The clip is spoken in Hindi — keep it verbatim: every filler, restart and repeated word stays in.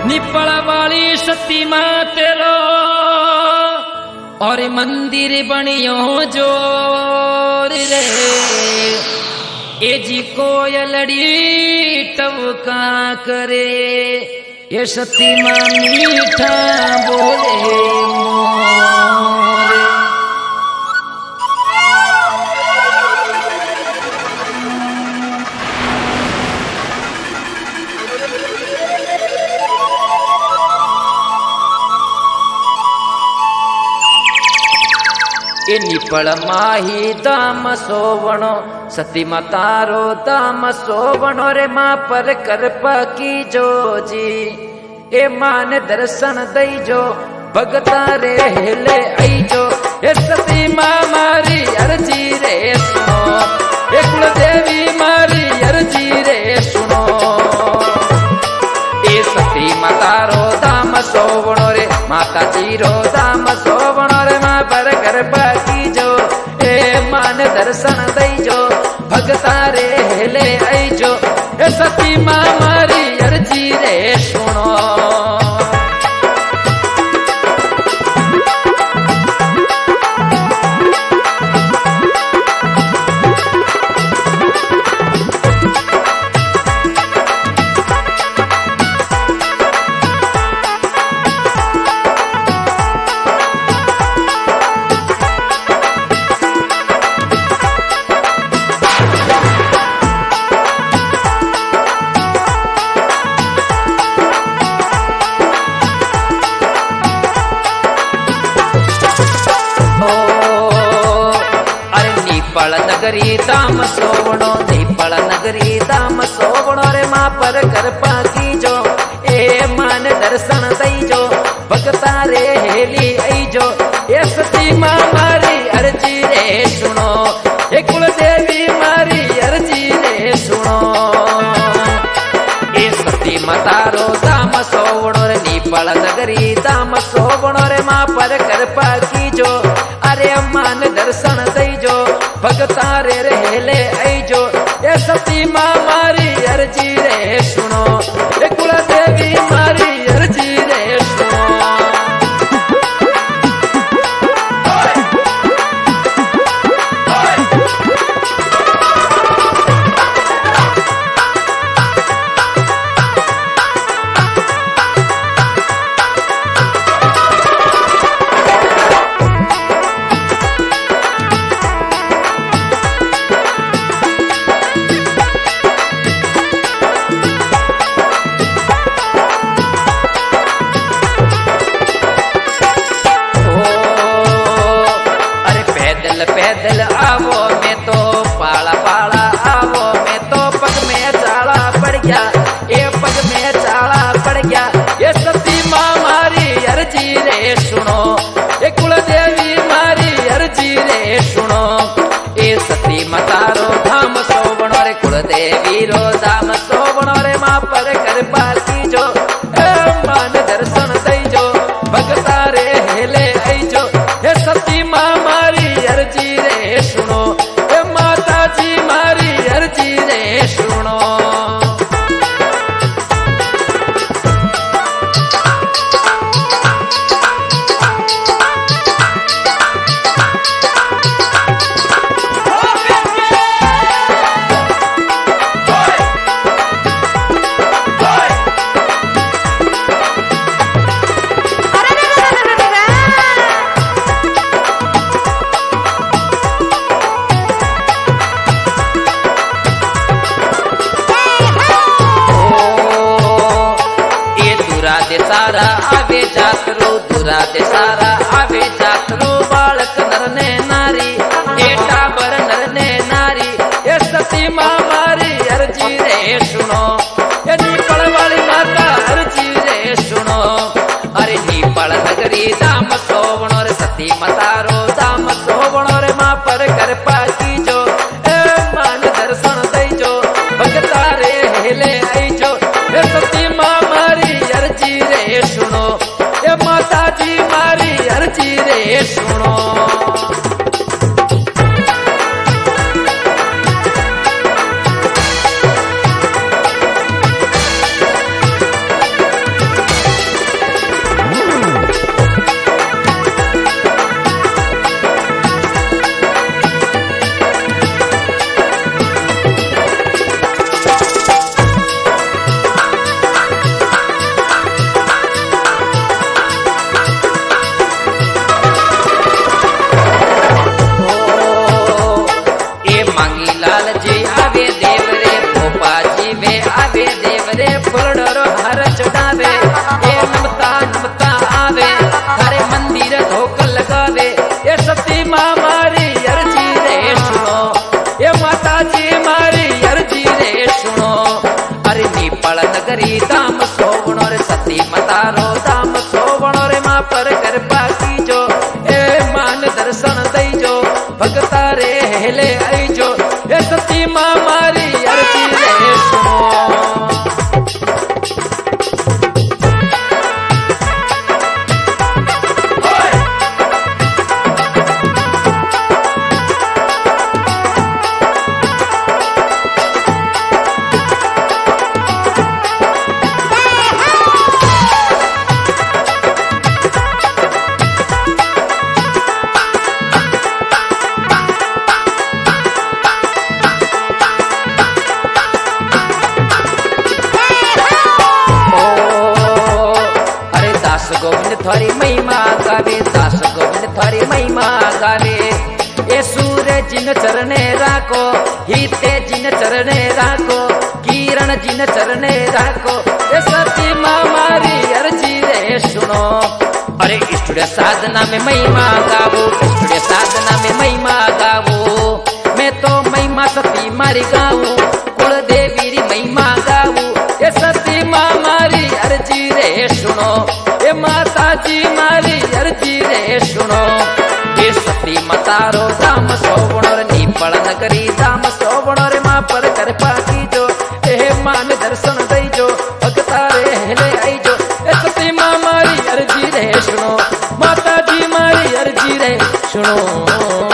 निपल वाली सती मां तेरो और मंदिर बनियो जोर रे ए जी कोयलड़ी टवका करे ये सती मां मीठा बोले मोरे। ए निपल माही दाम सोवणो सती मातारो दाम सोवणो रे मां पर कृपा की जो जी ए मान दर्शन दई जो भगता रे हेले आई जो ए सती मां मारी अर्जी रे सुनो ए कुल देवी मारी अर्जी रे सुनो ए सती मातारो दाम सोवणो रे माता जी रो दाम सोवणो रे मां पर कृपा की जो ए मान दर्शन दई जो भगता रे हेले आई जो ए सती मां मारी अर्जी रे सुनो। निपल नगरी दाम सोवणो निपल नगरी दाम सोवणो रे मां पर कृपा की जो ए मान दर्शन दई जो भगता रे हेली आई जो ए सती मां मारी अर्जी रे सुनो ए कुल देवी मारी अर्जी रे सुनो ए सती मातारो दाम सोवणो रे निपल नगरी दाम सोवणो रे मां पर कृपा की जो अरे मान दर्शन दई जो भगता रे हेले आई जो ए सती मां मारी अर्जी रे सुनो ए कुल देवी मारी अर्जी रे सुनो। पैदल आवो मैं तो पाला पाला आवो मैं तो पग में चाला पड़ गया ए पग में चाला पड़ गया ये सती मां मारी अर्जी रे सुनो ए कुल देवी मारी अर्जी रे सुनो ए सती मातारो धाम सोवणो रे कुल देवी रो धाम सोवणो रे मां पर कृपा की जो ए मान दर्शन दई जो भगता रे हेले आई जो ए सती मां मारी अर्जी रे सुनो ए माता जी मारी अर्जी रे सुनो। दे सारा आवे जातरो दुरा दे सारा आवे जातरो बालक नर ने नारी ए टाबर नर ने नारी ए सती मां मारी अर्जी रे सुनो ए निपल वाली माता अर्जी रे सुनो अरे निपल नगरी दाम सोवणो रे सती मातारो दाम सोवणो रे मां पर कृपा की जो ए मान दर्शन दई जो भगता रे हेले आई जो ए सती मां मारी अर्जी रे सुनो ए माता जी मारी अर्जी रे सुनो। थारी महिमा गावे, दास गोविंद थारी महिमा गावे। ए सूर्य जिन चरणे राखो, हिते जिन चरणे राखो, किरण जिन चरणे राखो। ए सती माँ मारी अर्जी रे सुनो। अरे स्टूडियो साधना में महिमा गावो, स्टूडियो साधना में महिमा गावो। मैं तो महिमा सती मारी गाऊं, कुल देवी री महिमा गाऊं। ये सती माँ मारी अर्जी रे सुनो, ये माता जी मारी अर्जी रे सुनो। ये सती मतारो दाम सोवणोर नीपल नगरी दाम सोवणोर माँ पर कृपा कीजो। ए मान दर्शन दईजो, भगता रे हेले आईजो। ये सती माँ मारी अर्जी रे सुनो, माता जी मारी अर्जी रे सुनो।